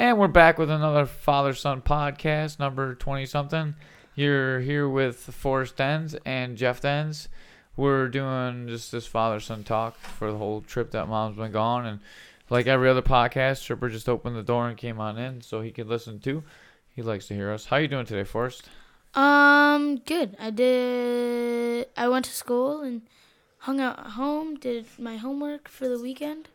And we're back with another father-son podcast, number 20-something. You're here with Forrest Dens and Jeff Dens. We're doing just this father-son talk for the whole trip that Mom's been gone. And like every other podcast, Tripper just opened the door and came on in so he could listen too. He likes to hear us. How you doing today, Forrest? Good. I went to school and hung out at home, did my homework for the weekend.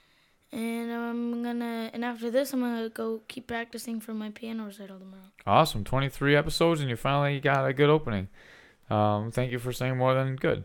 And after this, I'm gonna go keep practicing for my piano recital tomorrow. Awesome. 23 episodes and you finally got a good opening. Thank you for saying more than good.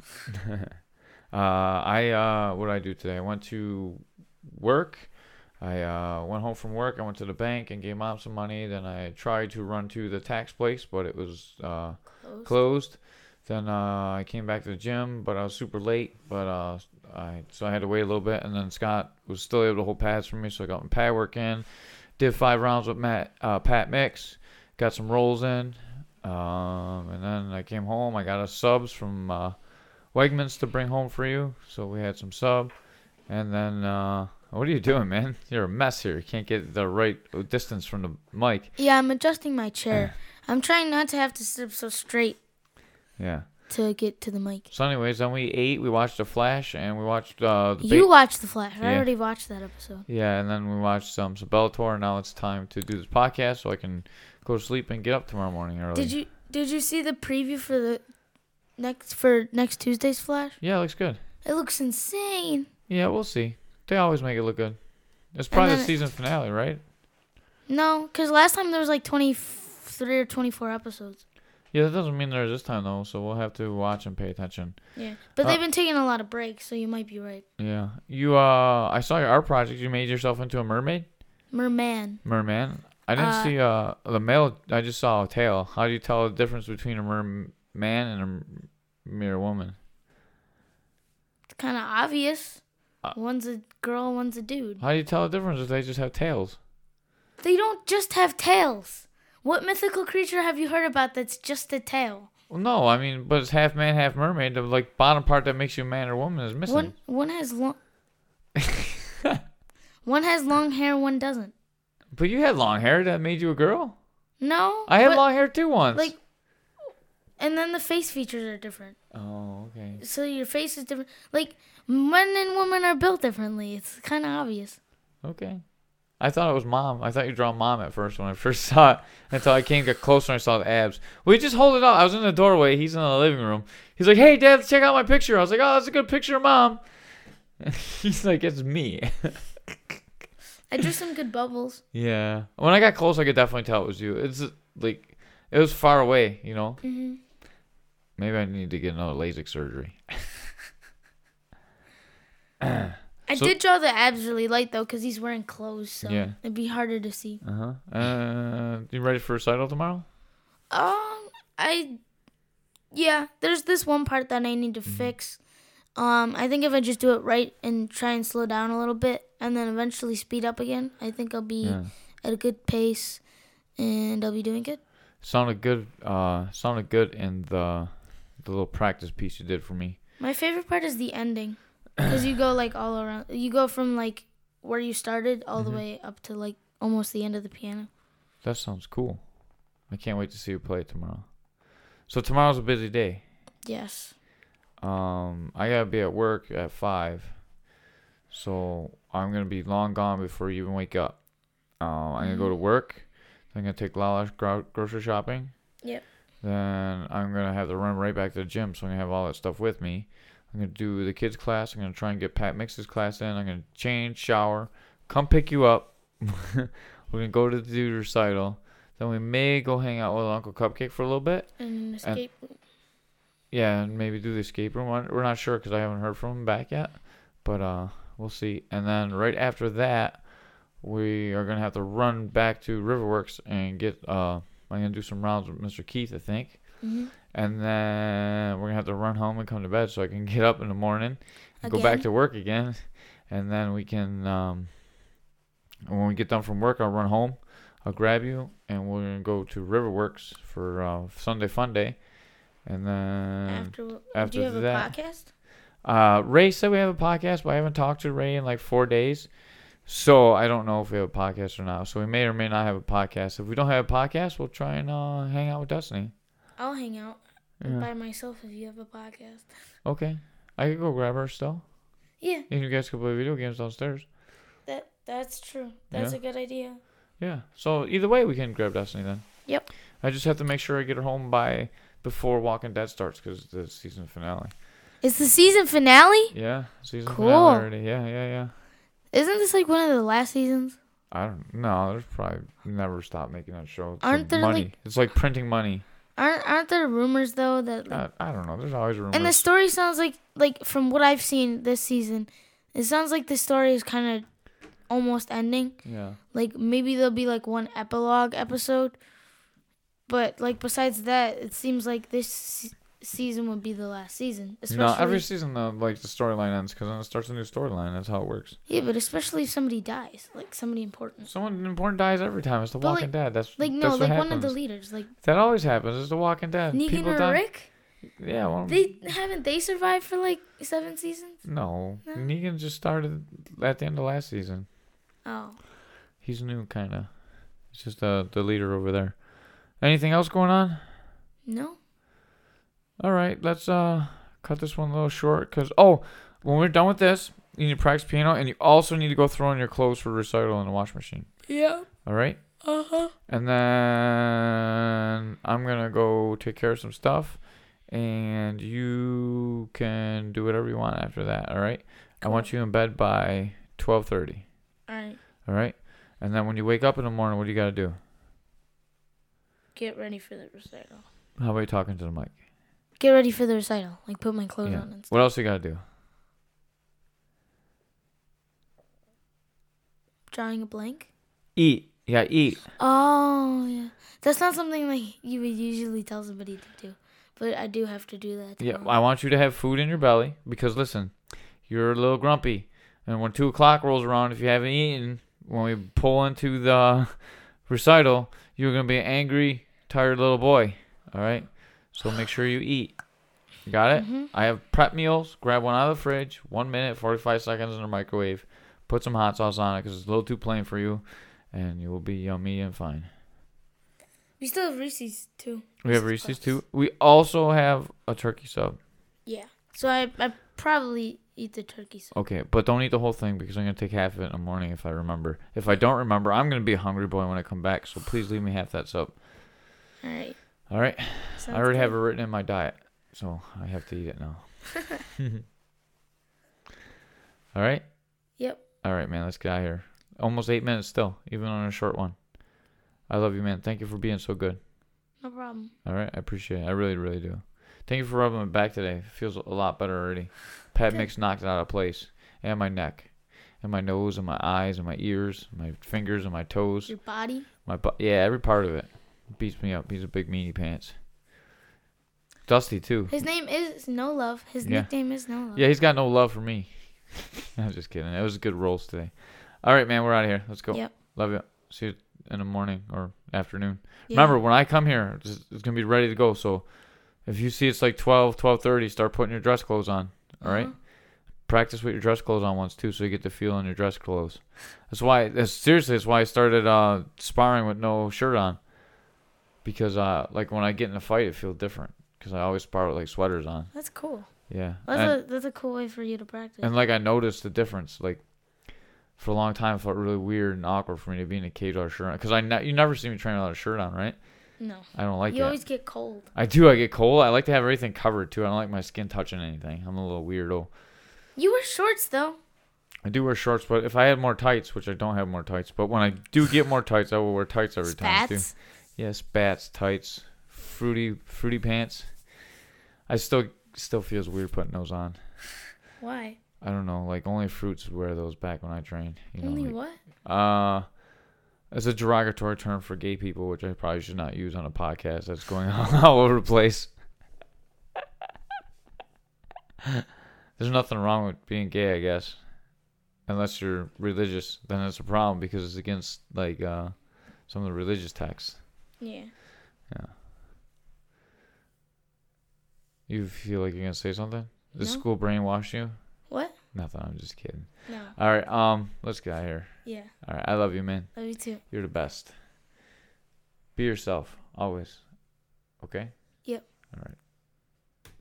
What did I do today? I went to work. I went home from work. I went to the bank and gave Mom some money. Then I tried to run to the tax place, but it was closed. Then I came back to the gym, but I was super late. So I had to wait a little bit. And then Scott was still able to hold pads for me, so I got my pad work in. Did 5 rounds with Pat Mix. Got some rolls in. And then I came home. I got us subs from Wegmans to bring home for you. So we had some sub. And then, what are you doing, man? You're a mess here. You can't get the right distance from the mic. Yeah, I'm adjusting my chair. I'm trying not to have to sit up so straight. Yeah. To get to the mic. So anyways, then we ate. We watched The Flash, and we watched You watched The Flash. Yeah. I already watched that episode. Yeah, and then we watched some Bellator. And now it's time to do this podcast so I can go to sleep and get up tomorrow morning early. Did you see the preview for next Tuesday's Flash? Yeah, it looks good. It looks insane. Yeah, we'll see. They always make it look good. It's probably the season finale, right? No, because last time there was like 23 or 24 episodes. Yeah, that doesn't mean there is this time, though, so we'll have to watch and pay attention. Yeah, but they've been taking a lot of breaks, so you might be right. Yeah. I saw your art project. You made yourself into a mermaid? Merman. I didn't see the male. I just saw a tail. How do you tell the difference between a merman and a mere woman? It's kind of obvious. One's a girl, one's a dude. How do you tell the difference if they just have tails? They don't just have tails. What mythical creature have you heard about that's just a tail? Well, no, I mean, but it's half man, half mermaid. The bottom part that makes you a man or woman is missing. One has long. One has long hair, one doesn't. But you had long hair that made you a girl? No. I had long hair too once. And then the face features are different. Oh, okay. So your face is different. Men and women are built differently. It's kind of obvious. Okay. I thought it was Mom. I thought you drew Mom at first when I first saw it. Until I got closer and I saw the abs. Well, you just hold it up. I was in the doorway. He's in the living room. He's like, "Hey, Dad, check out my picture." I was like, "Oh, that's a good picture of Mom." He's like, "It's me." I drew some good bubbles. Yeah. When I got close, I could definitely tell it was you. It's it was far away, you know? Mm-hmm. Maybe I need to get another LASIK surgery. I did draw the abs really light, though, because he's wearing clothes, so it'd be harder to see. You ready for recital tomorrow? Yeah, there's this one part that I need to fix. I think if I just do it right and try and slow down a little bit and then eventually speed up again, I think I'll be at a good pace and I'll be doing good. Sounded good in the little practice piece you did for me. My favorite part is the ending because you go all around. You go from where you started all the way up to almost the end of the piano. That sounds cool. I can't wait to see you play it tomorrow. So tomorrow's a busy day. Yes. I gotta be at work at 5, so I'm gonna be long gone before you even wake up. I'm gonna go to work. Then I'm gonna take Lala grocery shopping. Yep. Then I'm gonna have to run right back to the gym, so I'm gonna have all that stuff with me. I'm gonna do the kids' class. I'm gonna try and get Pat Mix's class in. I'm gonna change, shower, come pick you up. We're gonna go to the recital. Then we may go hang out with Uncle Cupcake for a little bit. And escape. Yeah, and maybe do the escape room one. We're not sure because I haven't heard from him back yet. But we'll see. And then right after that, we are going to have to run back to Riverworks and I'm going to do some rounds with Mr. Keith, I think. Mm-hmm. And then we're going to have to run home and come to bed so I can get up in the morning and go back to work again. And then we can, when we get done from work, I'll run home. I'll grab you, and we're going to go to Riverworks for Sunday Fun Day. And then after do you have that, a podcast? Ray said we have a podcast, but I haven't talked to Ray in 4 days. So I don't know if we have a podcast or not. So we may or may not have a podcast. If we don't have a podcast, we'll try and hang out with Destiny. I'll hang out by myself if you have a podcast. Okay. I could go grab her still. Yeah. And you guys could play video games downstairs. That's true. That's a good idea. Yeah. So either way, we can grab Destiny then. Yep. I just have to make sure I get her home before Walking Dead starts because it's the season finale. It's the season finale? Yeah. Season finale already. Yeah. Isn't this like one of the last seasons? I don't know. There's probably never stopped making that show. It's Aren't there money? It's like printing money. Aren't there rumors though that I don't know. There's always rumors. And the story sounds like from what I've seen this season, it sounds like the story is kind of almost ending. Yeah. Like maybe there'll be like one epilogue episode, but like besides that, it seems like this season would be the last season. No, every season like the storyline ends because then it starts a new storyline. That's how it works. Yeah, but especially if somebody dies, like somebody important. Someone important dies every time. It's The Walking Dead. That's like that's what happens. One of the leaders. Like that always happens. It's The Walking Dead. Negan People or die. Rick. Yeah, well, they survived for like 7 seasons. No, Negan just started at the end of last season. Oh. He's new, kind of. He's just the leader over there. Anything else going on? No. All right, let's cut this one a little short because when we're done with this, you need to practice piano and you also need to go throw in your clothes for recital in the washing machine. Yeah. All right. Uh-huh. And then I'm gonna go take care of some stuff, and you can do whatever you want after that. All right. Cool. I want you in bed by 12:30. All right. All right. And then when you wake up in the morning, what do you gotta do? Get ready for the recital. How about you talking to the mic? Get ready for the recital. Like, put my clothes on and stuff. What else you gotta do? Drawing a blank? Eat. Yeah, eat. Oh, yeah. That's not something like you would usually tell somebody to do. But I do have to do that. Yeah, I want you to have food in your belly because, listen, you're a little grumpy. And when 2 o'clock rolls around, if you haven't eaten, when we pull into the recital, you're going to be an angry, tired little boy. All right? So make sure you eat. Got it? Mm-hmm. I have prep meals. Grab one out of the fridge. 1 minute, 45 seconds in the microwave. Put some hot sauce on it because it's a little too plain for you. And you will be yummy and fine. We still have Reese's, too. We have Reese's, too. We also have a turkey sub. Yeah. So I probably eat the turkey sub. Okay, but don't eat the whole thing because I'm going to take half of it in the morning if I remember. If I don't remember, I'm going to be a hungry boy when I come back. So please leave me half that sub. All right. All right. Sounds I already good. have it written in my diet, so I have to eat it now. All right? Yep. All right, man. Let's get out of here. Almost 8 minutes still, even on a short one. I love you, man. Thank you for being so good. No problem. All right. I appreciate it. I really, really do. Thank you for rubbing my back today. It feels a lot better already. Pat Mix knocked it out of place. And my neck. And my nose and my eyes and my ears. My fingers and my toes. Your body? Yeah, every part of it. Beats me up. He's a big meanie pants. Dusty, too. His name is No Love. His nickname is No Love. Yeah, he's got no love for me. I was just kidding. It was a good roast today. All right, man. We're out of here. Let's go. Yep. Love you. See you in the morning or afternoon. Yeah. Remember, when I come here, it's going to be ready to go. So if you see it's like 12, 12:30, start putting your dress clothes on. All right? Practice with your dress clothes on once, too, so you get the feel in your dress clothes. That's why I started sparring with no shirt on. Because, like, when I get in a fight, it feels different. Because I always spar with, like, sweaters on. That's cool. Yeah. That's a cool way for you to practice. And, like, I noticed the difference. Like, for a long time, it felt really weird and awkward for me to be in a cage without a shirt on. Because you never see me train without a shirt on, right? No. I don't like that. You always get cold. I do. I get cold. I like to have everything covered, too. I don't like my skin touching anything. I'm a little weirdo. You wear shorts, though. I do wear shorts, but if I had more tights, which I don't have more tights, but when I do get more tights, I will wear tights every time, too. Yeah, spats, tights, fruity pants. I still feels weird putting those on. Why? I don't know. Like, only fruits wear those back when I train. Only what? It's a derogatory term for gay people, which I probably should not use on a podcast that's going on all over the place. There's nothing wrong with being gay, I guess. Unless you're religious, then it's a problem because it's against, like, some of the religious texts. Yeah. Yeah. You feel like you're going to say something? Did No. school brainwash you? What? Nothing. I'm just kidding. No. All right. Let's get out of here. Yeah. All right. I love you, man. Love you too. You're the best. Be yourself always. Okay. Yep.